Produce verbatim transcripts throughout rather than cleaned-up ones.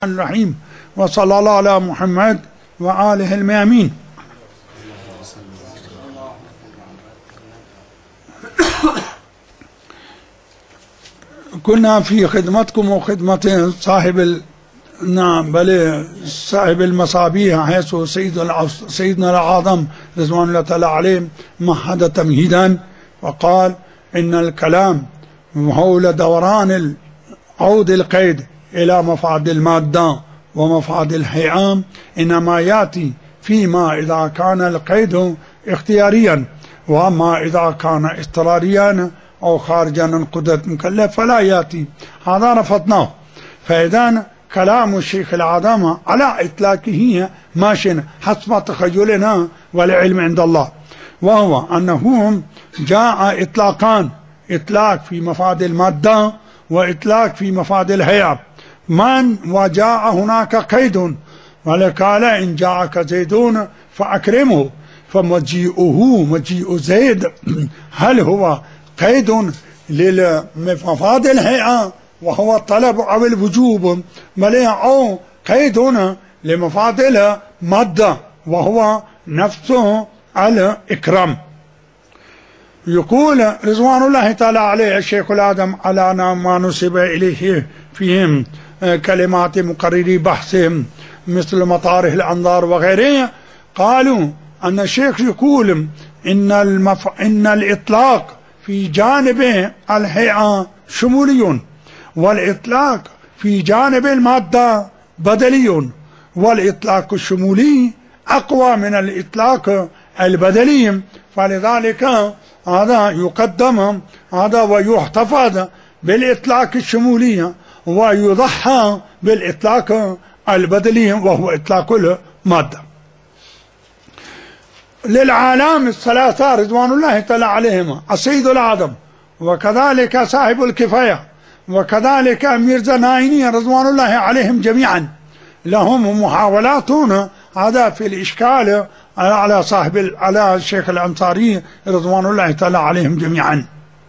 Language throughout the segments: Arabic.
الرحيم وصلى الله على محمد وآله الميامين. كنا في خدمتكم وخدمة صاحب ال... نعم بل صاحب المصابيح حيث سيد العص... سيدنا الأعظم رضوان الله تعالى عليه مهد تمهيدا وقال إن الكلام حول دوران عود القيد إلى مفعد المادة ومفعد الهيئة إنما يأتي فيما إذا كان القيد اختياريا، وأما إذا كان اضطراريا أو خارجا عن قدرة مكلف فلا يأتي. هذا رفضناه. فإذا كلام الشيخ العظام على إطلاقه ماشٍ حسب تخيلنا والعلم عند الله، وهو أنه جاء إطلاقان، إطلاق في مفاد المادة وإطلاق في مفاد الهيئة. من وجاء هناك قيد ولقال إن جاءك زيدون فأكرمه، فمجيئه مجيء زيد هل هو قيد لمفاد الهيئة وهو الطلب أو الوجوب، بل أو قيد لمفاد المادة وهو نفسه الإكرام. يقول رضوان الله تعالى عليه الشيخ الآدم على ما نسب إليه فيهم كلمات مقرري بحثهم مثل مطارح الأنظار وغيره، قالوا أن الشيخ يقول إن, المف... إن الإطلاق في جانب الهيئة شمولي، والإطلاق في جانب المادة بدلي، والإطلاق الشمولي أقوى من الإطلاق البدلي، فلذلك هذا يقدم هذا ويحتفظ بالإطلاق الشمولي ويضحى بالإطلاق البدلي وهو إطلاق المادة. للعالم الثلاثة رضوان الله تعالى عليهما السيد الأعظم وكذلك صاحب الكفاية وكذلك ميرزا نايني رضوان الله عليهم جميعا لهم محاولات هذا في الإشكال على صاحب على الشيخ الأنصاري رضوان الله تعالى عليهم جميعا.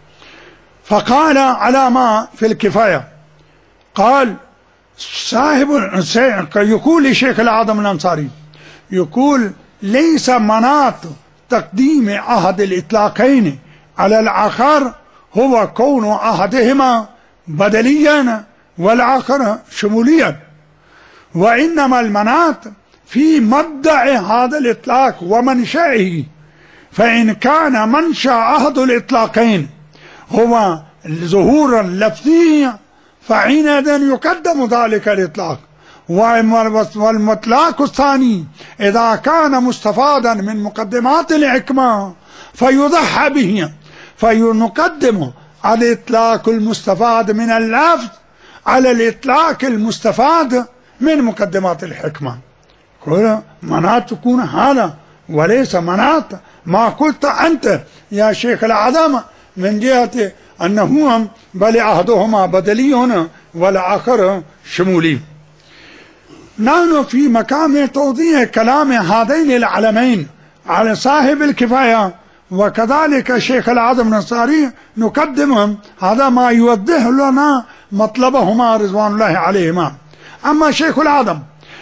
فقال على ما في الكفاية، قال صاحب يقول للشيخ الأعظم الأنصاري، يقول ليس مناط تقديم أحد الإطلاقين على الآخر هو كون أحدهما بدليا والآخر شموليا، وإنما المناط في مبدأ هذا الإطلاق ومنشأه، فإن كان منشأ أحد الإطلاقين هو ظهور اللفظي فحينئذ يقدم ذلك الإطلاق، والمطلق الثاني إذا كان مستفادا من مقدمات الحكمة فيضحى به، فنقدم الإطلاق المستفاد من اللفظ على الإطلاق المستفاد من مقدمات الحكمة. كل مناط تكون هذا وليس مناط ما قلت أنت يا شيخ الأعظم من جهة أنه بل أحدهما بدلي والآخر شمولي. نحن في مقام توضيح كلام هذين العلمين على صاحب الكفاية وكذلك الشيخ الأعظم الأنصاري نقدم هذا ما يوضح لنا مطلبهما رضوان الله عليهما. أما الشيخ الأعظم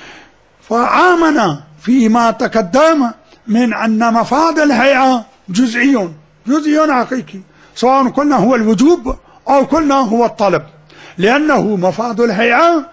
فآمن فيما تقدم من أن مفاد الهيئة جزئي جزئي حقيقي، سواء قلنا هو الوجوب أو قلنا هو الطلب، لأنه مفاد الهيئة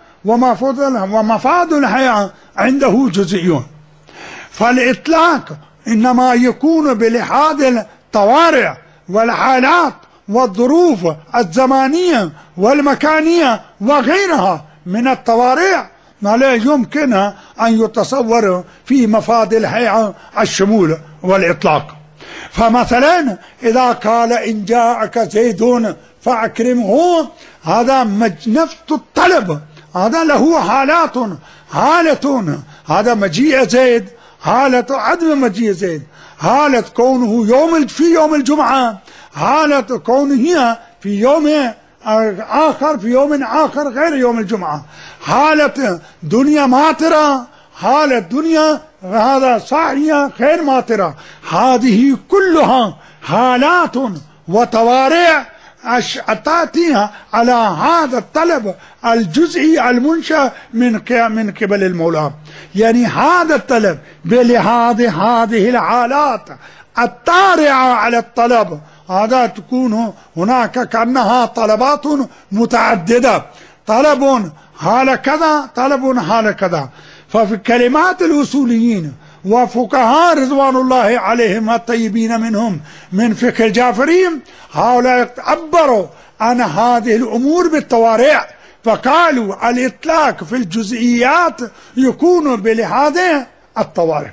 ومفاد الهيئة عنده جزئي. فالإطلاق إنما يكون بلحاظ الطوارئ والحالات والظروف الزمانية والمكانية وغيرها من الطوارئ، ما لا يمكن أن يتصور في مفاد الهيئة الشمول والإطلاق. فمثلا إذا قال إن جاءك زيدون فأكرمه، هذا نفس الطلب، هذا له حالات، حالة هذا مجيء زيد، حالة عدم مجيء زيد، حالة كونه يوم في يوم الجمعة، حالة كونه في يوم آخر في يوم آخر غير يوم الجمعة، حالة دنيا ماطرة، حالة دنيا هذا صاحية غير ماطرة، هذه كلها حالات وطوارئ تأتي على هذا الطلب الجزئي المنشأ من من قبل المولى. يعني هذا الطلب بلحاظ هذه الحالات الطارئة على الطلب، هذا تكون هناك كأنها طلبات متعددة، طلب حال كذا، طلب حال كذا. ففي كلمات الأصوليين وفقهاء رضوان الله عليهم الطيبين منهم من فقه الجعفري، هؤلاء عبروا عن هذه الأمور بالطوارئ، فقالوا الإطلاق في الجزئيات يكون بلحاظ الطوارئ.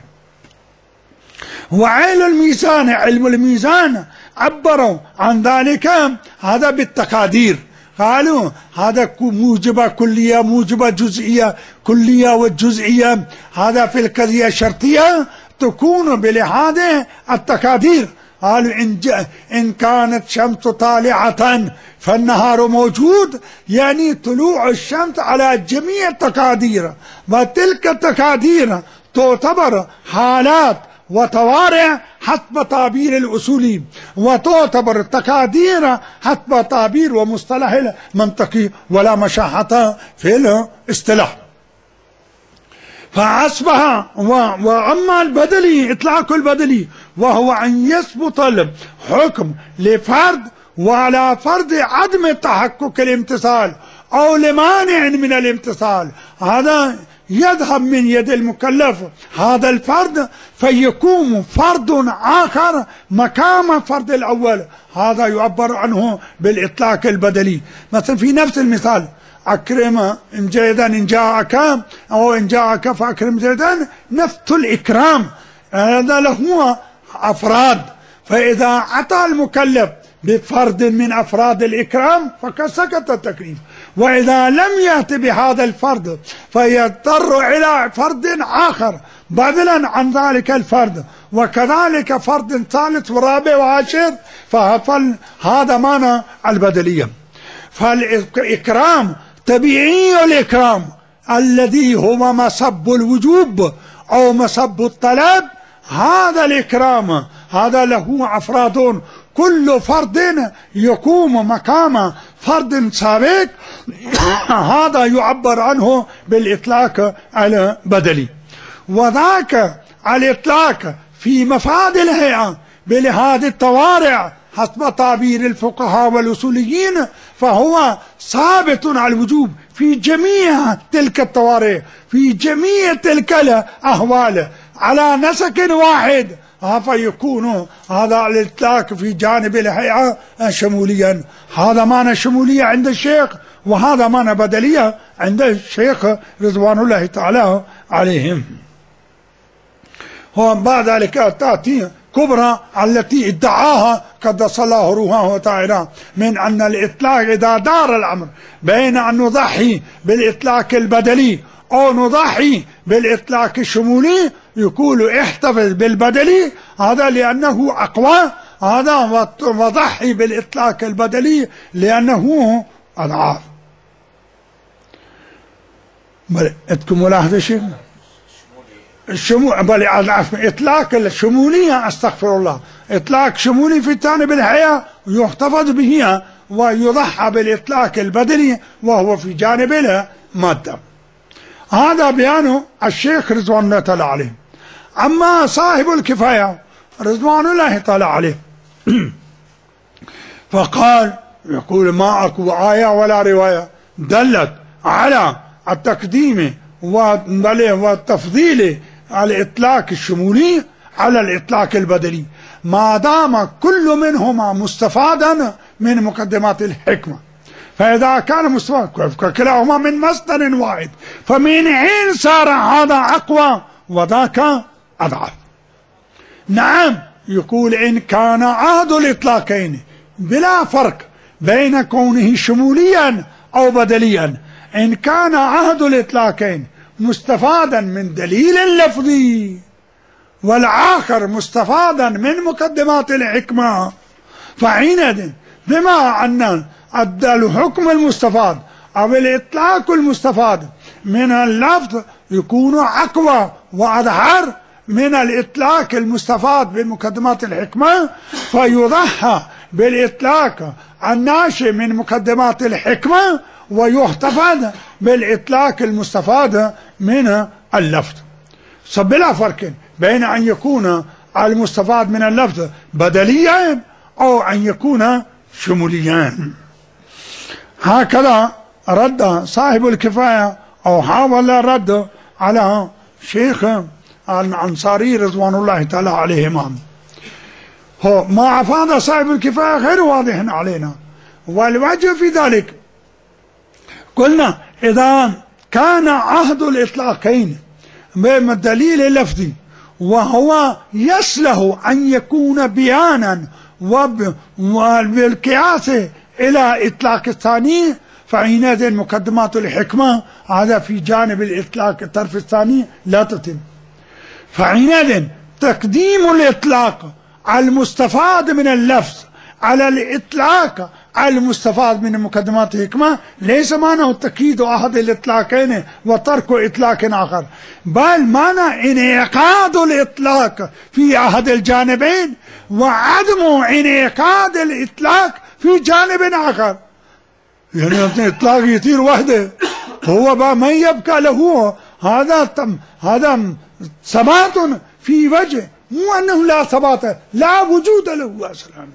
وعلم الميزان، علم الميزان عبروا عن ذلك هذا بالتقادير، قالوا هذا موجبة كلية، موجبة جزئية، كلية والجزئية هذا في القضية الشرطية تكون بلحاظ التقادير. قالوا إن, إن كانت شمس طالعة فالنهار موجود، يعني طلوع الشمس على جميع التقادير، وتلك التقادير تعتبر حالات وطوارئ حسب تعبير الأصولي، وتعتبر التقادير حسب تعبير ومصطلح المنطقي، ولا مشاحة في الاصطلاح. فحسبها. وأما البدلي، إطلاق البدلي وهو أن يثبت الحكم لفرد وعلى فرد عدم تحقق الامتثال أو لمانع من الامتثال، هذا يذهب من يد المكلف هذا الفرد فيقوم فرد آخر مقام فرد الأول، هذا يعبر عنه بالإطلاق البدلي. مثلا في نفس المثال أكرم جيدا إن جاءك، أو إن جاءك فأكرم جيدا، نفس الإكرام هذا له أفراد، فإذا أتى المكلف بفرد من أفراد الإكرام فقد سقط التكليف، وإذا لم يأتي بهذا الفرد فيضطر إلى فرد آخر بدلا عن ذلك الفرد، وكذلك فرد ثالث ورابع وعاشر، فهذا معنى البدلية. فالإكرام طبيعي الإكرام الذي هو مصب الوجوب أو مصب الطلب، هذا الإكرام هذا له أفراد، كل فرد يقوم مقام فرد سابق، هذا يعبر عنه بالإطلاق البدلي. وذاك الإطلاق في مفاد الهيئة بلحاظ الطوارئ حسب تعبير الفقهاء والأصوليين فهو ثابت على الوجوب في جميع تلك الطوارئ، في جميع تلك الأحوال على نسق واحد، فيكون هذا الإطلاق في جانب الهيئة شموليا. هذا معنى شمولية عند الشيخ، وهذا معنى بدلية عند الشيخ رضوان الله تعالى عليهم. وبعد ذلك تأتي كبرى التي ادعاها قدس الله روحه وتعالى من أن الإطلاق إذا دار الأمر بين أن نضحي بالإطلاق البدلي أو نضحي بالإطلاق الشمولي، يقول احتفظ بالبدلي هذا لأنه أقوى، هذا وضحي بالإطلاق البدلي لأنه أضعاف. بل عندكم ملاحظة شيء؟ الشمول بل إطلاق الشمولية، أستغفر الله، إطلاق شمولي في جانب الحياة يحتفظ به ويضحى بالإطلاق البدني وهو في جانب المادة. هذا بيان الشيخ رضوان الله تعالى عليه. أما صاحب الكفاية رضوان الله تعالى عليه فقال، يقول ما أكو آية ولا رواية دلت على التقديم والتفضيل على الإطلاق الشمولي على الإطلاق البدني ما دام كل منهما مستفادا من مقدمات الحكمة. فإذا كان مستفاد كلاهما من مصدر واحد، فمن حين صار هذا أقوى وذاك أضعف. نعم، يقول إن كان عهد الإطلاقين بلا فرق بين كونه شموليا أو بدليا، إن كان عهد الإطلاقين مستفادا من دليل لفظي والآخر مستفادا من مقدمات الحكمة، فحينئذ بما أن الحكم المستفاد أو الإطلاق المستفاد من اللفظ يكون أقوى وأظهر من الإطلاق المستفاد بمقدمات الحكمة، فيضحى بالإطلاق الناشئ من مقدمات الحكمة، ويحتفظ بالإطلاق المستفاد من اللفظ. بلا فرق بين أن يكون المستفاد من اللفظ بدليا أو أن يكون شموليا. هكذا رد صاحب الكفاية أو حاول الرد على شيخ الأنصاري رضوان الله تعالى عليهما. هو ما أفاد صاحب الكفاية غير واضح علينا، والوجه في ذلك قلنا إذا كان عهد الإطلاقين بالدليل اللفظي وهو يصلح أن يكون بيانا وبالقياس إلى إطلاق الثاني، فحينئذ مقدمات الحكمة هذا في جانب الإطلاق الطرف الثاني لا تتم. فحينئذ تقديم الإطلاق المستفاد من اللفظ على الإطلاق المستفاد من مقدمات الحكمة ليس معنى تأكيد أحد الإطلاقين وترك إطلاق آخر، بل معنى انعقاد الإطلاق في أحد الجانبين وعدم انعقاد الإطلاق في جانب آخر. يعني الإطلاق يطير وحده هو ما يبقى له هذا هذا ثبات في وجه، مو أنه لا ثبات لا وجود له أصلا.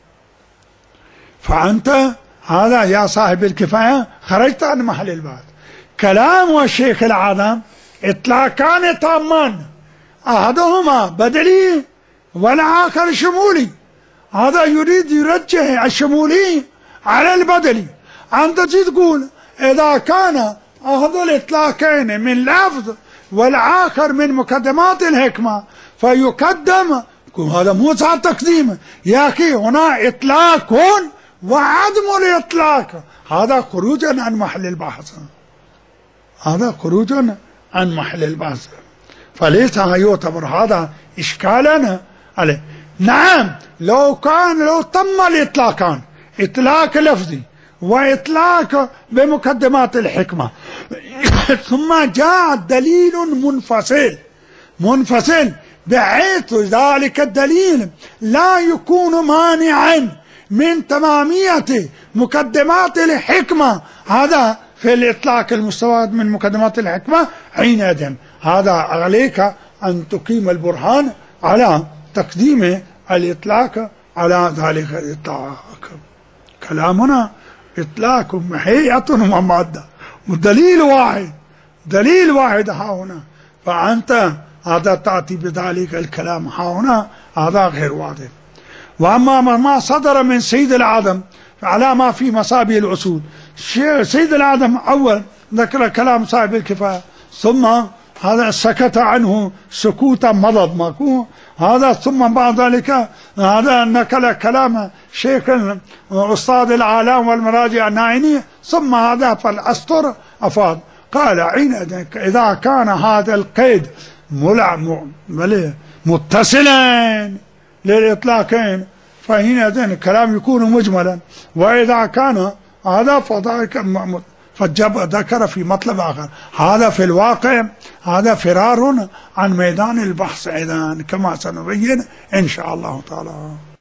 فأنت هذا يا صاحب الكفاية خرجت عن محل البحث. كلام الشيخ العظم إطلاقان تامان، أحدهما بدلي والآخر شمولي. هذا يريد يرجح الشمولي على البدلي. أنت تقول إذا كان أحد الإطلاقين من لفظ والآخر من مقدمات الحكمة فيقدم، هذا مو صار تقديم يا أخي، هنا إطلاق وعدم الإطلاق، هذا خروج عن محل البحث، هذا خروج عن محل البحث، فليس يعتبر هذا إشكالا عليه. نعم لو كان لو تم الإطلاقان، إطلاق لفظي وإطلاق بمقدمات الحكمة ثم جاء دليل منفصل منفصل بحيث ذلك الدليل لا يكون مانعا من تمامية مقدمات الحكمة، هذا في الإطلاق المستفاد من مقدمات الحكمة، حينئذ هذا عليك أن تقيم البرهان على تقديم الإطلاق على ذلك الإطلاق. كلامنا إطلاق هيئة ومادة ودليل واحد، دليل واحد ها هنا، فأنت هذا تأتي بذلك الكلام ها هنا، هذا غير واضح. وأما ما صدر من سيد العدم على ما في مصابيح الأصول، سيد العدم أول ذكر كلام صاحب الكفاية ثم هذا سكت عنه سكوتا مضض ماكو، هذا ثم بعد ذلك هذا نقل كلام شيخ أستاذ العالم والمراجع الناعيني، ثم هذا فالأسطر أفاد قال حينئذ إذا كان هذا القيد متصلا للإطلاقين فحينئذ الكلام يكون مجملا، وإذا كان هذا فذلك فجب ذكر في مطلب آخر. هذا في الواقع هذا فرار عن ميدان البحث أيضا كما سنبين إن شاء الله تعالى.